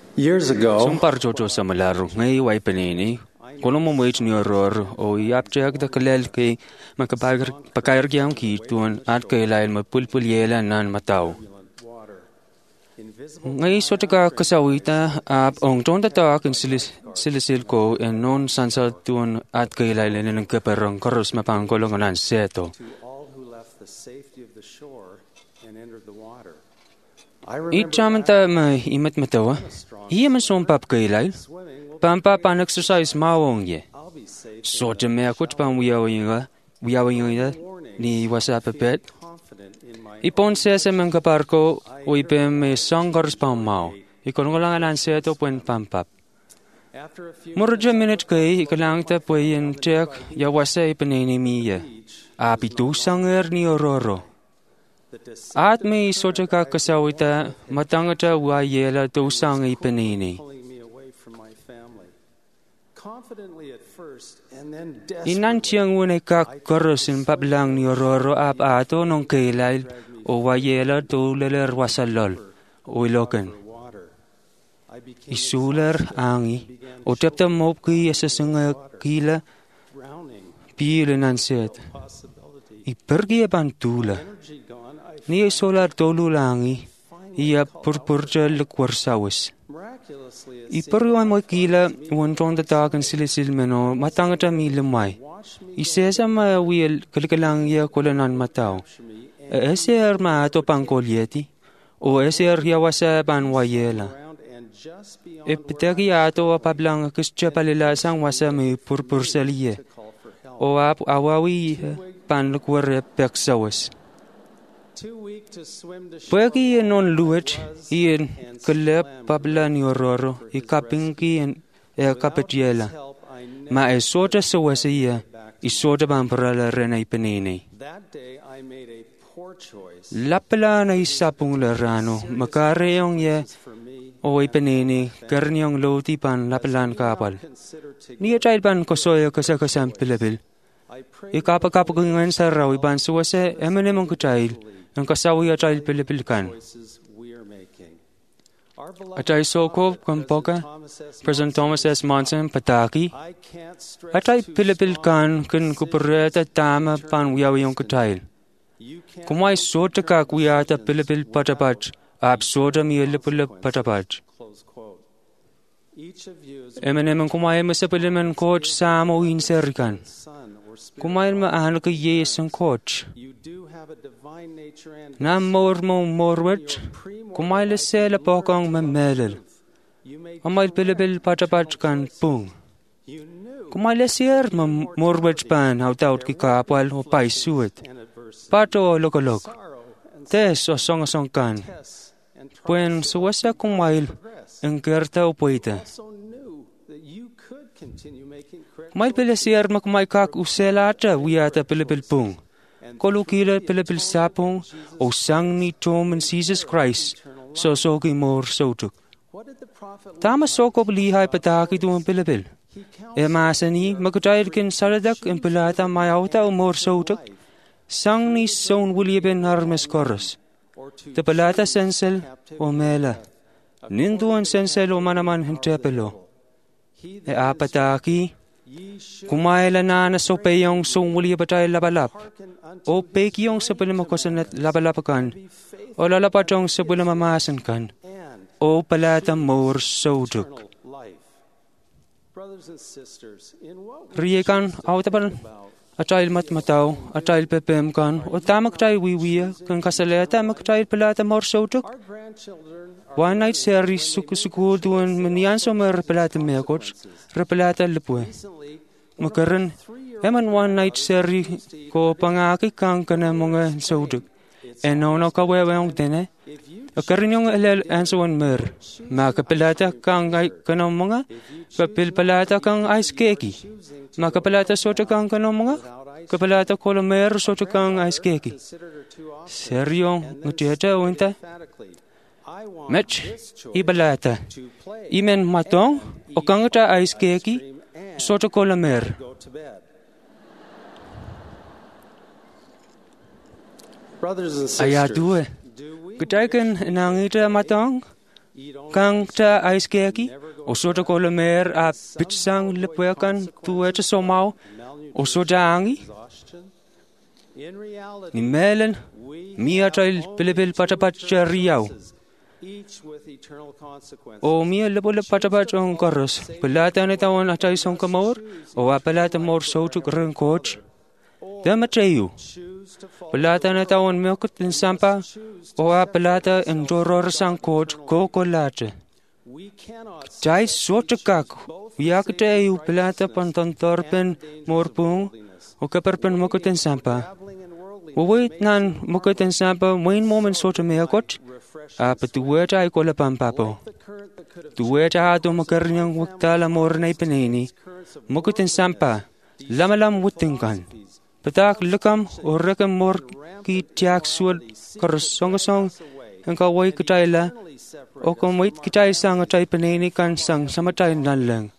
Years ago, Sumpar jojo samalar ngai wai penini. Kono mo wait ni oror o yapjak da kalel ke makapair gyam ki tuan at kailail mapulpul yela nan matao. Ngai sotaka kasawita ap ong tonda ta akin silisil ko en non sansa tuan at kailail en kaparang karos mapangkolongan seto. Ichamanta ma imat matawa. Iya masumpap kailail. Pampa pan exercise mawong ye. Sote me akut pam wiyawinga ni WhatsApp pet. Ipon sese mengkaparko o ipem me songars pam mau. Ikongolangan anseto puen pampap. Murja minute kay ikalangta puyen tek ya wasa ipeneni miye. Apitu sanger ni ororo. At may sote ka kasawita matangata wayela to sang ipeneni. Inan tiyang wunay kakorosin pablang ni ororo ap ato nung kailail o wayela to leler wasalol o ilokan. Isular angi o tapta mopki asasunga kila pilan set. Ipergi abantula. Ni solar tolu langi ia purpurja lekwarsawis. Iperuan mo kila wonton da tagan silisil meno matangata milimay. Isesa ma wil kalikalang ya kolanan matao. Eser ma ato pangkolyeti o eser yawasa banwayela. Epitagi ato apablang kuscha palilasang wasa may purpursaliye o awawi panlukware peksawas. Pagi non luwet ian kelep pabla ni ororo ikapingi kapetiela ma esota sawasiya isota bamparala rena ipenene lapla na isapung larano makareyong ye o ipenene karnyong loti pan laplan kapal ni child pan kosoya kasakasam pilabil ikapakapagungan sa raw iban suwase emenemong child ang kasawi atay pilipilikan. Atay Sokov, Kampoka, President Thomas S. Monson, Pataki, atay pilipilikan kun kupereta tama pan wiyawiyong katayl. Kumay sota ka kuyata pilipil patapach, ap sota miyalipula patapach. Emenemang kumay masapiliman coach sa mo inserikan. Kumay maano ka yes ang coach. Na morwet, kumaila sela pokong mamelel. Amail pilibil patapach kan pung. Kumaila sier morwet pan hautaut ki kapwal o paisuit. Pato o lokolok. Tes o song kan. Puen suwasa kumail ang kerta o puita. Kumail pila sier makumay kak usela ata wiyata pilibil pung. Kolukila pilipil sapong o sang ni Tom and Jesus Christ so soki mor sotuk. Tama soko lihay pataki tuang pilipil. E masani magkutayad kin saladak ang pilata mayauta o mor sotuk. Sang ni son William Harmes Koros. Te pilata sensel o mela. Ninduan sensel o manaman hintepelo. E apataki. Kumaila na sopeyong sunguli batay labalap. O pekiyong sa palimakosan labalapakan. O lalapatong sa pulimamasan kan. O palata mor soduk. Riyekan autapan atayil matmataw, atayil pepem kan. O tamak tayo wiwiya kan kasaleta makatayil palata mor soduk. One night series suku duan manianso mer pelata mekot, repelata lepue. Makaran eman one night series ko pangaki kang kana mga soduk. Eno ka wewang dene. Akarin yung elel ansuan mer. Makapelata kang kana mga kapilpelata kang ice cake. Makapelata soto kang kana mga kapelata kolomer soto kang ice cake. Seryong ngutiata winta. Mitch, ibalata. Imen matong, o kangata ice cake, soto kolamer. Ayadue, kutaikan nangita matong, kang ta aiskeki, o soda kola mer a bitsang lepwekan tuweta somau, o soda angi. Ni melen, mia trail pilibil patapat riau. O mia lebole patapat on koros, pelata ne tawan atai song kamor, o apelata mor sotuk ren coach. Damatrayu. Pelata ne tawan milkut in sampa, o apelata in doror sang coach go colate. Jai sotukak, yakatayu pelata panton torpen morpung, o kaperpen mukut in sampa. O wait nan mukut in sampa, wain moment sotu meakot. Patuweta ay kola pampapo. Tuweta ato makarnyang waktala mornay panini. Mukutin sampa, lamalam wutingkan. Patak lukam o rekam mor ki tiak suod karasongasong ang kaway kitayla o kamwait kitay sang atay panini kan sang samatay nanlang.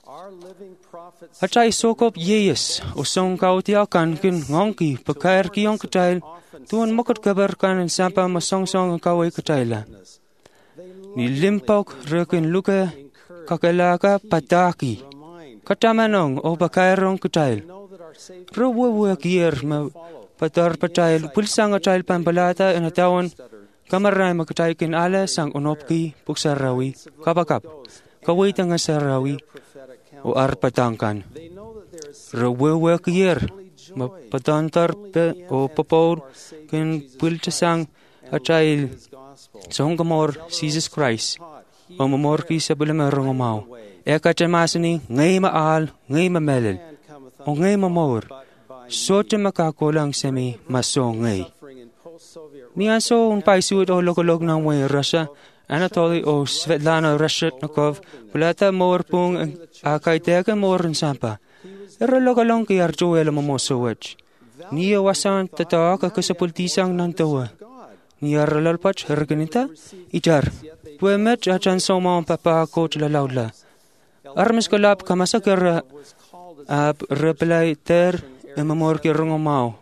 Atay sokop yeyes o song kautiakan kin ngongki pagkair kiyong kitay tuan makot kabar kan sampa masong-song ang kaway katayla. Ni limpok rekin luka kakalaka pataki. Katamanong o bakairong katayl. Rawawak yer ma patar patayl pulsang atayl pampalata in atawan kamaray makatay kin ala sang unopki puksarawi kapakap. Kawitang asarawi o arpatangkan. Rawawak yer mapatantar pe o popor ken pultasang atay songkamor Jesus Christ o mamorki sa bulamang umaw. Ekatamasani ngay maal, ngay mamelil, o ngay mamor. Sote makakulang semi maso ngay. Niyaso un paisuit o lokolog ng way Russia, Anatoly o Svetlana Reshetnikov, bulata morpung akay teka morin sampa. Erolokalong kay Arjoel mamosowach. Niya wasan tatawa kakasapultisang nantawa. Niya ralalpach herganita, itar. Puemet achan soma ang papakot lalaula. Armas kalap kamasakar ab repelay ter emamorki rungomao.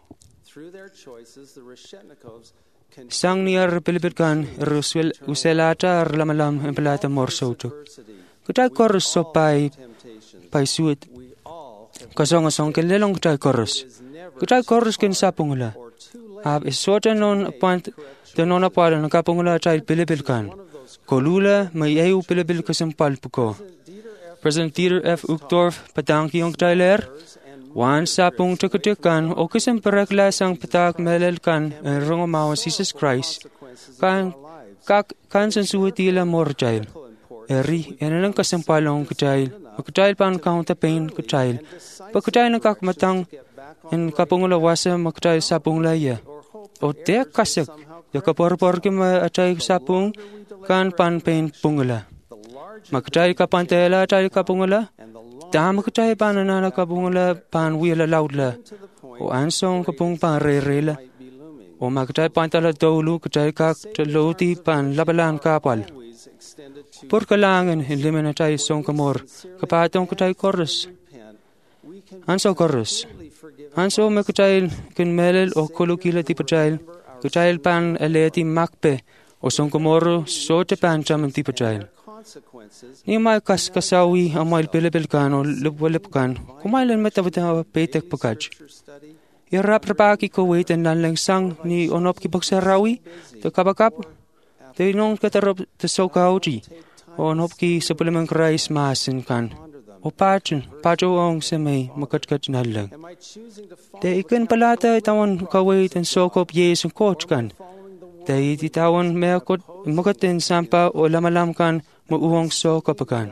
Sang niya repelipitkan uselata lamalam empelata morsoto. Kutai korus sopay paisuit. Kasong-asong kilelong kutai korus. Kutai korus kin sapungula. Ab isota non apant tenon apada ng kapungula chay pilipilkan. Kolula may ayu pilipil kasimpal puko. President Dieter F. Uchtdorf patangki yung kutai ler. Wan sapung tukutikan o kasimparaklas ang patak melelkan ang rungumawa Jesus Christ. Kan sensuitila morjail. Eri enalang kasimpalong kutai. Magkutayl pa ang kauntapain kutayl. Pagkutayl ng kakmatang in kapungulawasa magkutayl sapung laya. O dek kasak, yakaporpor kima atay sapung kan panpain pungula. Magkutayl kapantela atay kapungula. Dama kutayl pa nanana kapungula pan wila laudla. O ansong kapung pan re-rela. O magkutayl pantala dolu kutayl kak taloti pan labalan kapal. Purkalangan hinliman na tayo song kamor, kapatong kutay korus. Anso korus. Anso may kutay kinmelel o kulukila ti patayl, kutay pan aleti makpe o song kamoro sote pan chaman ti patayl. Ni may kasawi ang may pilipilkan o lupwalipkan, kumailan matawad petek pagkaj. Irap rapaki kuwait ang lanlang sang ni onop kipagsarawi, to kabakap. Tinong katarap ta sokauji, o nopki sa pulamang Christ maasin kan. O pacho ang sa may makatkat na lang. Te ikan palata itawan kawait ang sokop yes ang coach kan. Te ititawan meakot makatin sampa o lamalam kan mauwang sokop kan.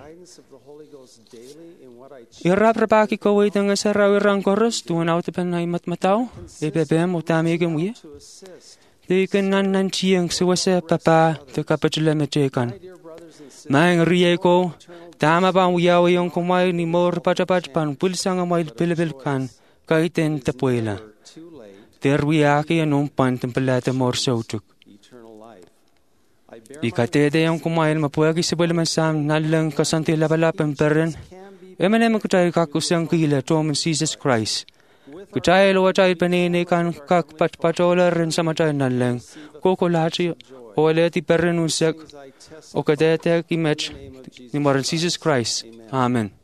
Irap-rapaki kawait ang asarawi rang koros tuwan autapan ay matmataw, ipepem o tamigam wiya. Te ikan nan chiyang suwasa papa te kapatula metekan. Maing riye ko, tama pa ang uyaw yung kumay ni mor patapat pan pulsang amay pilipilkan kaiten tapuela. Terwiyaki anong pantempalata mor sautuk. Ikatede yung kumay mapuagi sa balamasam nalang kasanti lapalapan peren. Emanem ko tayo kakusang kila toman Jesus Christ. Gajay lo ajay panini kan kak patpachola rin sa majay naleng. Kukulachi o aleti perenusek o kadete image ni Maran Jesus Christ. Amen.